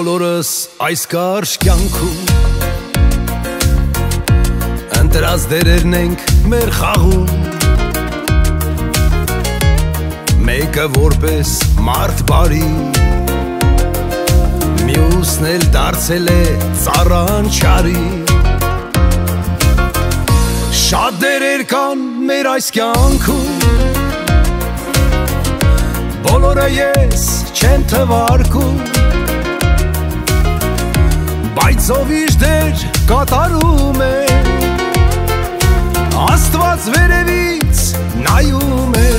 բոլորս այս կարճ կյանքում ընտրած դերերն ենք մեր խաղում, մեկը որպես մարդ բարի, մյուսն էլ դարձել է ծառան չարի։ Շատ դերեր կան մեր այս կյանքում, բոլորը ես չեմ թվարկում, բայց ով իր դեր կատարում է, Աստված վերևից նայում է։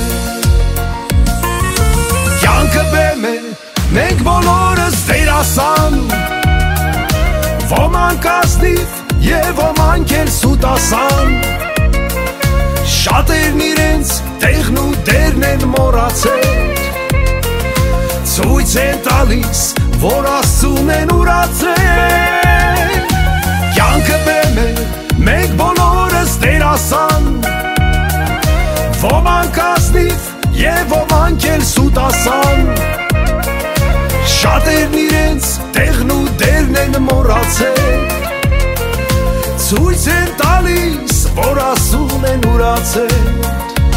Կյանքը բեմ է, մենք բոլորս դերասան, ոմանք ազնիվ և ոմանք էլ սուտասան, շատերն իրենց տեղն ու դերն են մոռացել, ցույց են տալիս, որ Աստծուն են ուրացել։ Կյանքը բեմ է, մենք բոլորս դերասան, ոմանք ազնիվ և ոմանք էլ սուտասան, շատերն իրենց տեղն ու դերն են մոռացել, ցույց են տալիս, որ Աստծուն են ուրացել։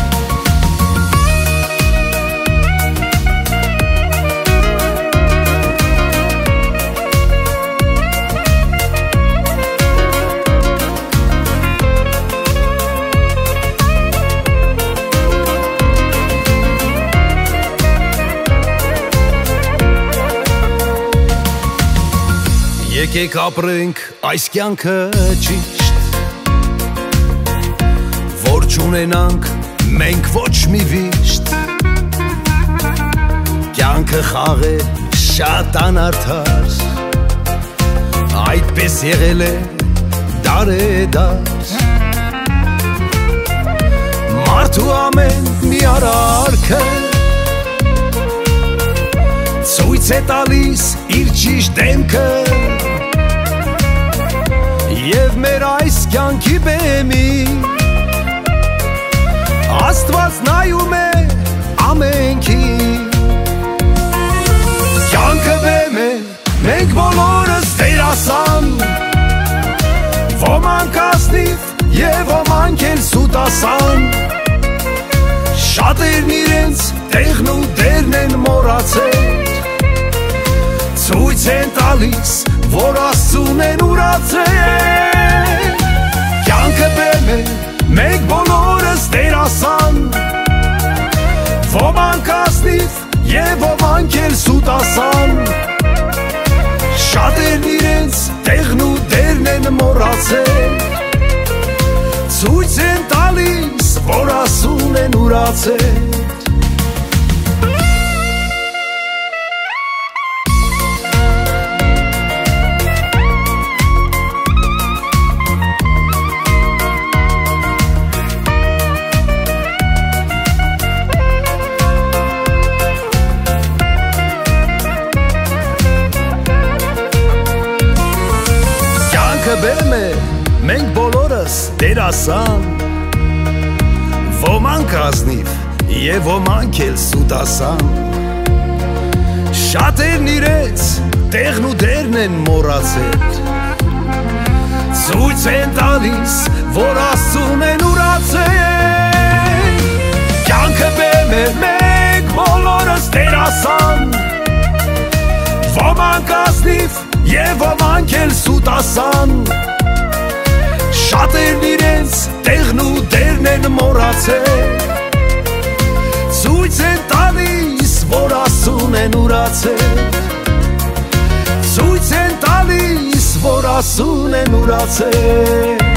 Եկեք ապրենք այս կյանքը ճիշտ, որ չունենանք մենք ոչ մի վիշտ, կյանքը խաղ է շատ անարդար, այդպես եղել է դարեդար, մարդու ամեն մի արարքը ցույց է տալիս իր ճիշտ դեմքը, և մեր այս կյանքի բեմին Աստված նայում է ամենքին։ Կյանքը բեմ է, մենք բոլորս դերասան, ոմանք ազնիվ և ոմանք էլ սուտասան, շատերն իրենց տեղն ու դերն են մոռացել, ցույց են տալիս, որ Աստծուն են ուրացել։ Կյանքը բեմ է, մենք բոլորս դերասան, ոմանք ազնիվ և ոմանք էլ սուտասան, շատերն իրենց տեղն ու դերն են մոռացել, ցույց են տալիս, որ Աստծուն են ուրացել։ Բեմ է, մենք բոլորս դերասան, ոմանք ազնիվ և ոմանք էլ սուտասան, շատերն իրենց տեղն ու դերն են մոռացել, ցույց են տալիս, որ Աստծուն են ուրացել։ Կյանքը բեմ է, մենք բոլորս դերասան, ոմանք ազնիվ և ոմանք էլ սուտասան, շատերն իրենց տեղն ու դերն են մոռացել, ցույց են տալիս, որ Աստծուն են ուրացել, ցույց են տալիս, որ Աստծուն են ուրացել։